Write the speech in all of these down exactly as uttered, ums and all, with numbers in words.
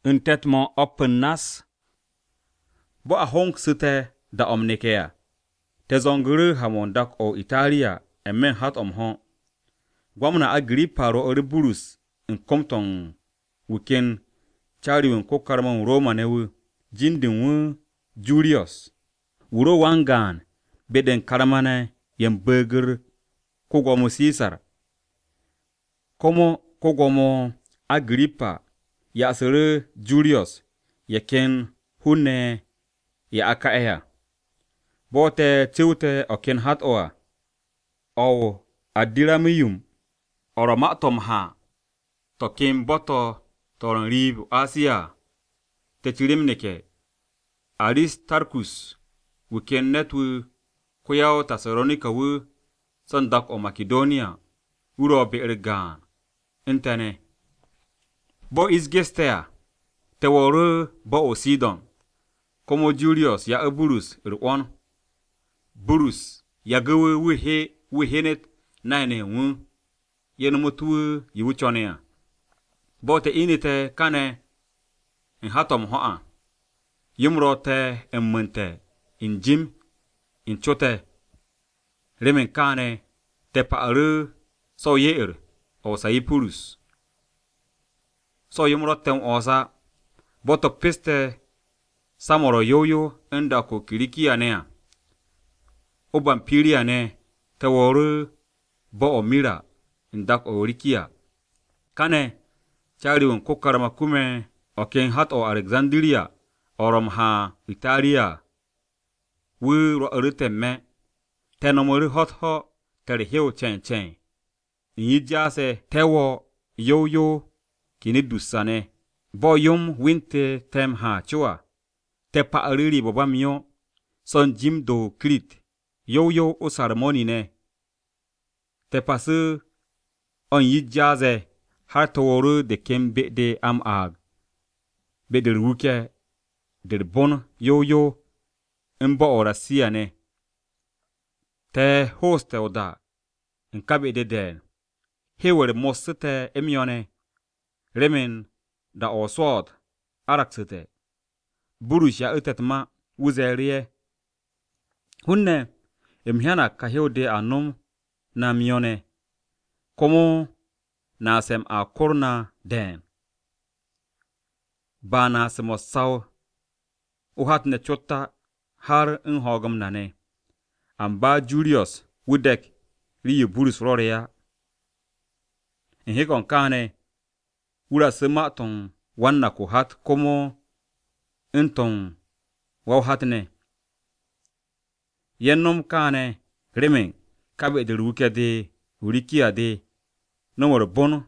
een tetmo op een nas. Bo a honk sute da omnikea. Te zongere hamon dak o Italia en men hat om hon. Gwamna Agrippa ro ori burus in komton wiken chariwen kokarman Roma newu jindin wu Julius. Wuro wangan beden karamane yen burger kogomo Caesar. Komo kogomo Agrippa ya sere Julius yeken hunne ya akaeya. Bote tiwte oken hat oa. Ow adiramiyum oroma tom ha. Tokin boto toron rib Asia. Techirimneke. Aristarchus wiken netwu kuyao Thessalonica wu sandak o Macedonia. Uro beergan. Intene. Bo isgestea. Tewore bo o Sidon. Komo Julius ya e Burus irwon. Burus ya gewe wihe wihenet naine wu. Yen mutu yu chonea. Bote inite kane in hatom hoa. Yumrote en mente in jim in chote. Remen kane te paaru so yeer o Saipurus. So yumrote osa boto piste samoro yoyo enda ko kilikia nea. Oban piria ne te woru bo o mira indak o rikia. Kane chariun kokarama kume o ken hat o Alexandria orom ha Italia. Wu ro erute me tenomori hot ho tere hiu chen chen. Yijase tewo yoyo kini dusane. Bo yum winte tem ha chua. Te pa ariri boba mio son jim do krit. Yoyo o sarmoni ne. Te pasu on yijase har toworu de kembe de am ag. Be de ruke de bon yoyo mbo ora siane. Te hoste oda nkabe de den. Hewere mosete emione. Remen da osword araksete. Burus ya etetma uzerie. Hunne emhiana kaheo de anom na mione. Komo na sem a korna den. Bana semo saw. Uhat ne chota har in hogam nane. Amba Julius wudek riye Burus rorea. In hekon kane ura sema ton wanna ko hat komo inton waw hatne. Yennom kane remen kabe de ruke de urikia de nomor bon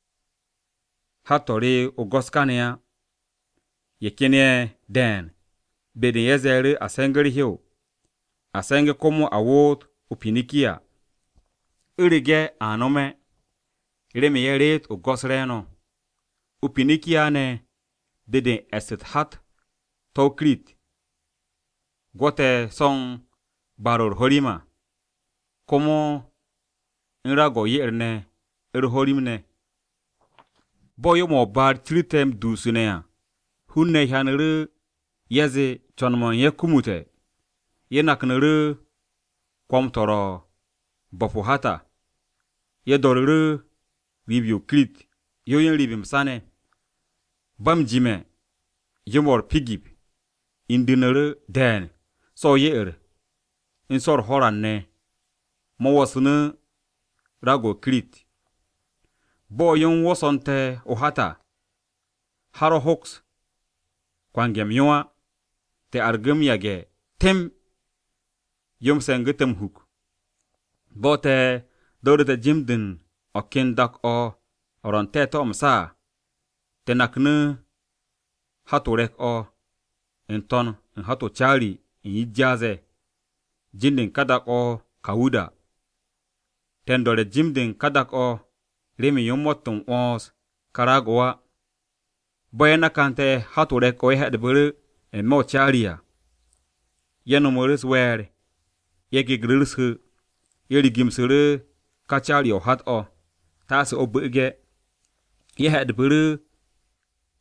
hatore ogoskanea yekene den beden yezere asengeri hiu asenge komo awot upinikia urige anome reme yeret ogosreno upinikia ne deden eset hat tokrit gote song baror horima komo nrago yerne er horimne boyo mo bar tritem dusunea hunne hanere yeze chonmon yekumute yenaknere komtoro bofuhata yedorere ribio krit yoyen ribim sane bam jime yemor pigip indinere den so yer insor horanne mowosune rago krit boyon wosonte ohata haro hoks kwangem yoa te argem yage tem yom sengetem huk bote dorete jimdin o kendak o oronte to omsa te nakne hatorek o enton en hato chari en yijaze jindin kadak o kauda tendore jimdin kadak o remi yomotum os karagoa boyena kante hatorek o hedbere en mo charia yenomores wer yegigrilsu yerigimsere kachari o hat o tas o bege ye hedbere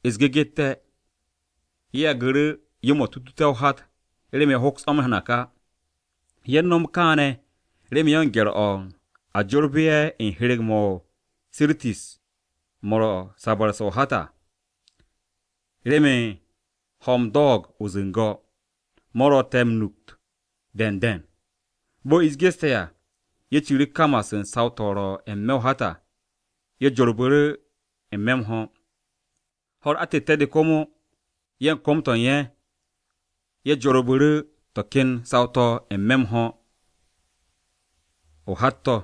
isgegete ya gere yomo tututel hat reme hoks om hanaka yenom kane reme yon ger on a jorbie in hirigmo sirtis moro sabar so hata reme hom dog uzingo moro tem nukt den den bo isgeste ya ye chiri kamasin sautoro en mel hata ye jorbere en mem hon hor atete de komo yen komton yen ye jorbere tokin sauto en mem hon o hatto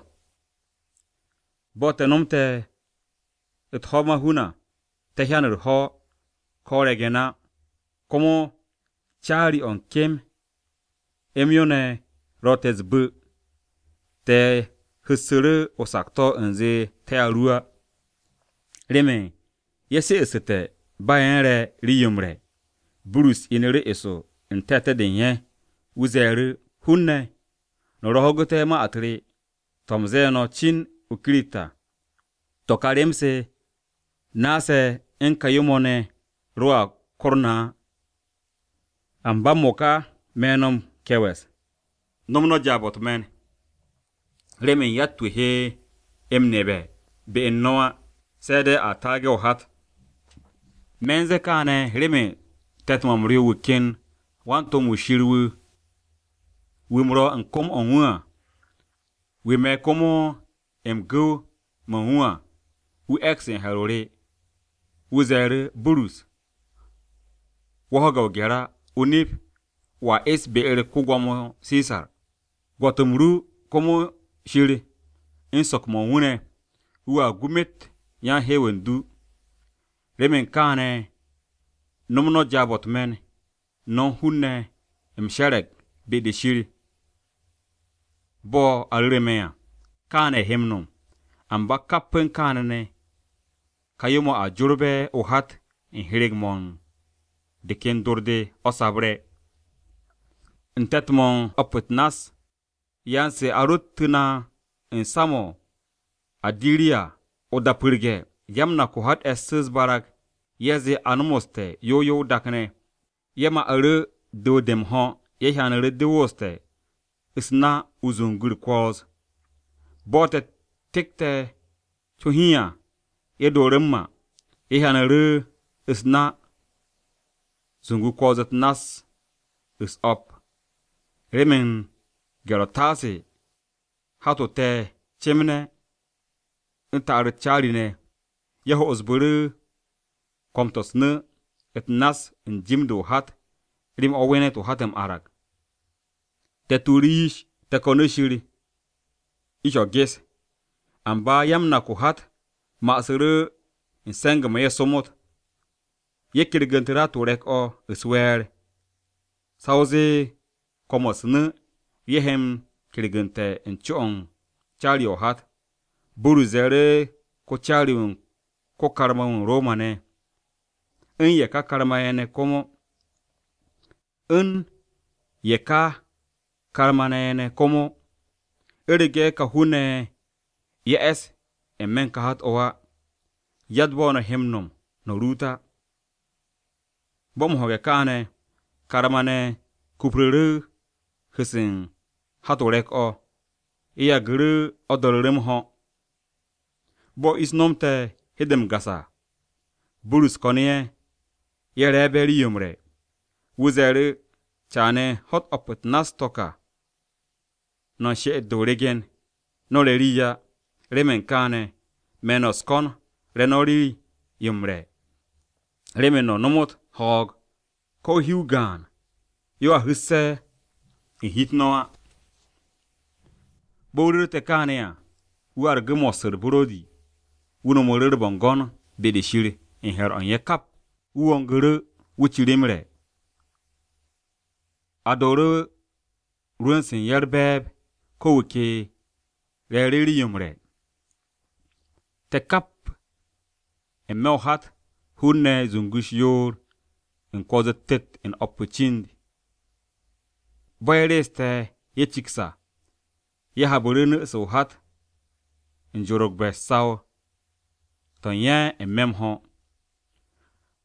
bo tenomte et homa huna te hianer ho koregena komo chari on kem emione rotes bu te husuru osakto nze te arua reme yese esete bayenre riyumre burus inere eso ntete denye uzere hunne no rohogote ma atri tomze no chin ukirita tokaremse nase enkayumone roa korna amba moka menom kewes nomno jabot men reme yattu he emnebe be ennoa sede atage o hat menze kane reme tetmam riu wikin wanto mushirwu wimro ankom onwa wime komo emgo mahua u exen harore uzere burus wohoga gera unip wa sbr kugwamo Caesar gwatumru komo shiri insok mo wune wa gumet ya hewendu remen kane nomno jabot men non hunne emsharek be de shiri bo alremeya kane hemnum amba kapen kanene kayomo a jurbe o hat in hirigmon de ken dorde osabre intetmon opetnas yanse arutuna in samo adiria oda purge yamna ko hat esses barak yeze anmoste yoyo dakne yema are do dem ho ye hanere de woste isna uzungur kwaz bote tikte chuhia ye doremma ye hanere isna zungu kwazat nas is up remen garotase hatote chemne intar charine yeho osburu komtos ne et nas in jimdo hat rim owene to hatem arak te turish te konishiri isho ges amba yamna ko hat masere in senga me somot yekir gantira to rek o iswer sauze komos ne yehem kirgante in chong chari o hat buruzere ko chari un ko karma un romane en yeka karma ene komo en yeka karma ene komo erige ka hune yes emen ka hat owa yadbo na hemnom no ruta bom hoge kane karmane kuprere hisin hatorek o iya gere odorem ho bo isnomte hedem gasa burus konie yere beri yumre wuzere chane hot opet nas toka non she doregen no leria remen kane menos kon renori yumre remeno nomot hog ko hugan yo hisse in hitnoa bowre te kane ya war gmosser brodi wuno morer bongon be de shire in her on ye kap wuongere wuchirimre adore ruensin yerbeb ko wike reriri yumre te kap en melhat hunne zungush yor in kozetet in oppuchind boyreste ye chiksa ye haborene so hat in jorog besaw ton yen en mem ho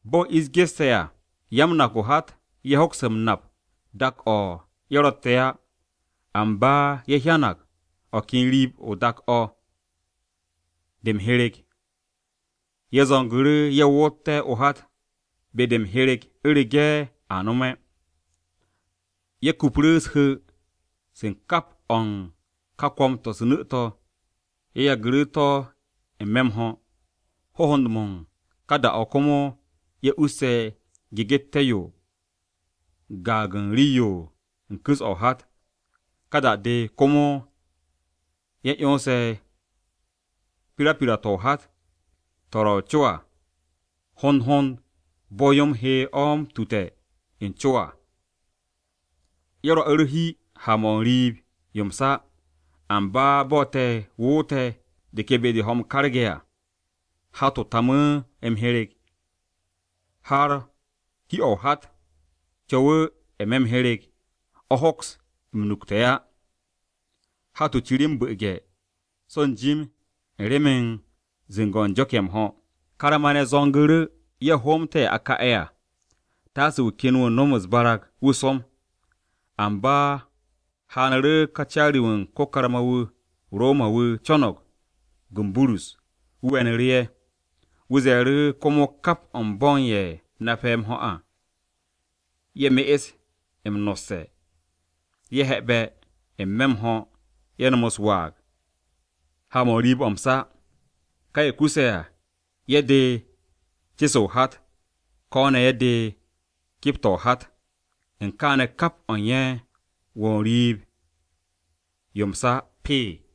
Bo is gestea yam na ko hat ye hoksem nap dak o yorotea amba ye hianak o kin rib o dak o dem herek ye zonguru ye wote o hat be dem herek erige anume ye kuprus hu sin kap on kakom to sunu to ye gru to emem ho ho hondmon kada okomo ye use gigeteyo gagan riyo nkus o hat kada de komo ye yonse pira pira to hat toro chua hon hon boyom he om tute in chua yoro erhi hamon rib yomsa amba bote wote de kebe de hom kargea hato tamu em herek har ki o hat chowe emem herek ohox mnuktea hato chirim bege son jim remen zingon jokem ho karamane zonguru ye homte aka ea tasu kinu nomus barak wusom amba hanare kachariwun kokaramawu romawu chonok gumburus wenrie wuzere komo kap on bonye napem ho a ye mees em nose ye hebe em mem ho ye nomos wag ha mo rib omsa kay kusea ye de chiso hat kone ye de kipto hat en kane kap on ye won rib yomsa p